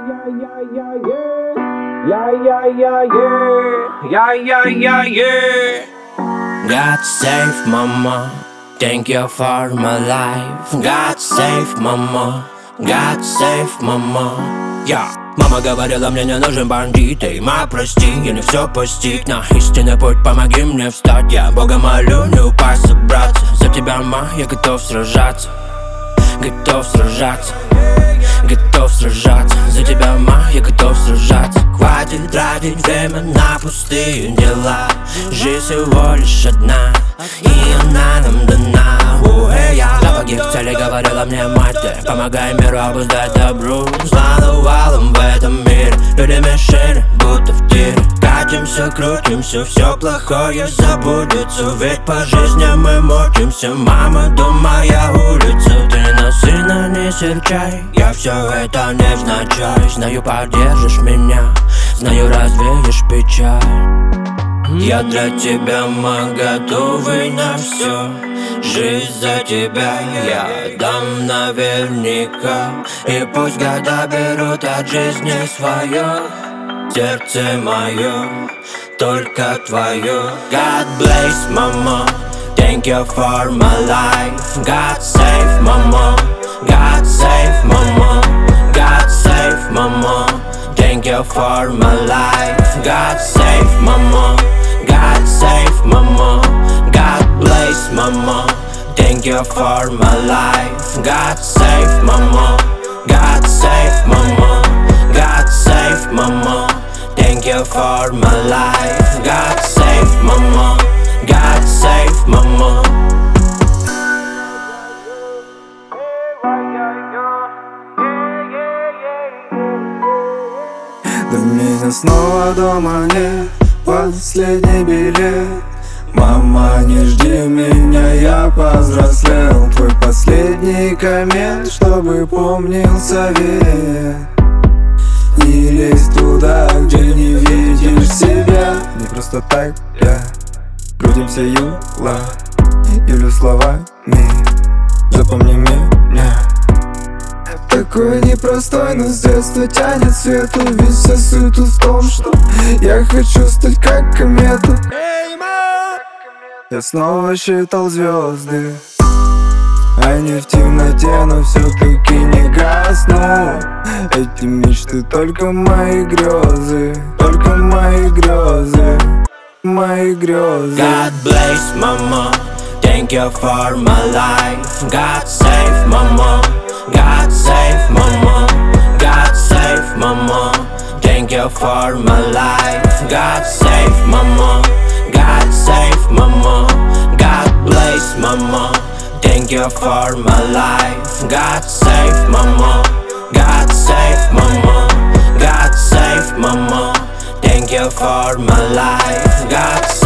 God save mama, thank you for my life. God save mama, God save mama. Мама говорила, мне не нужен бандит. Эй, ма, прости, я не все постиг. На истинный путь помоги мне встать. Я Бога молю, не упасть, собраться. За тебя, ма, я готов сражаться. Готов сражаться. Готов сражаться. За тебя, ма, я готов сражаться. Хватит тратить время на пустые дела. Жизнь всего лишь одна, и она нам дана. За погиб цели говорила мне мать. Ты помогай миру обуздать добру. Зла навалом в этом мире. Люди мешали, будто в тире. Катимся, крутимся, все плохое забудется. Ведь по жизни мы мучимся. Мама, дом, моя улица. Ты на сына не серчай, я все это невзначай. Знаю, поддержишь меня, знаю, развеешь печаль. Я для тебя, ма, готовый на все. Жизнь за тебя я дам наверняка. И пусть года берут от жизни свое. Сердце мое, только твое. God bless mama, thank you for my life. God save mama, God save mama, God save mama, thank you for my life. God save mama, God save mama, God bless mama, thank you for my life. God save mama, God save mama, God save mama, thank you for my life. God save mama, God save mama. До меня снова дома нет, последний билет. Мама, не жди меня, я повзрослел. Твой последний коммент, чтобы помнил совет. Не лезь туда, где не видишь себя. Не просто так, крутимся юла. Или словами, запомни меня. Такой непростой, но с детства тянет свету. Ведь вся суть тут в том, что я хочу стать как комета. Я снова считал звезды, они в темноте, но все-таки не гаснут. Эти мечты только мои грезы, только мои грезы, мои грезы. God bless mama, thank you for my life. God save mama, God save mama, God save mama, thank you for my life. God save mama, God save mama, God bless mama, thank you for my life. God save mama, God save mama, God save mama, thank you for my life. God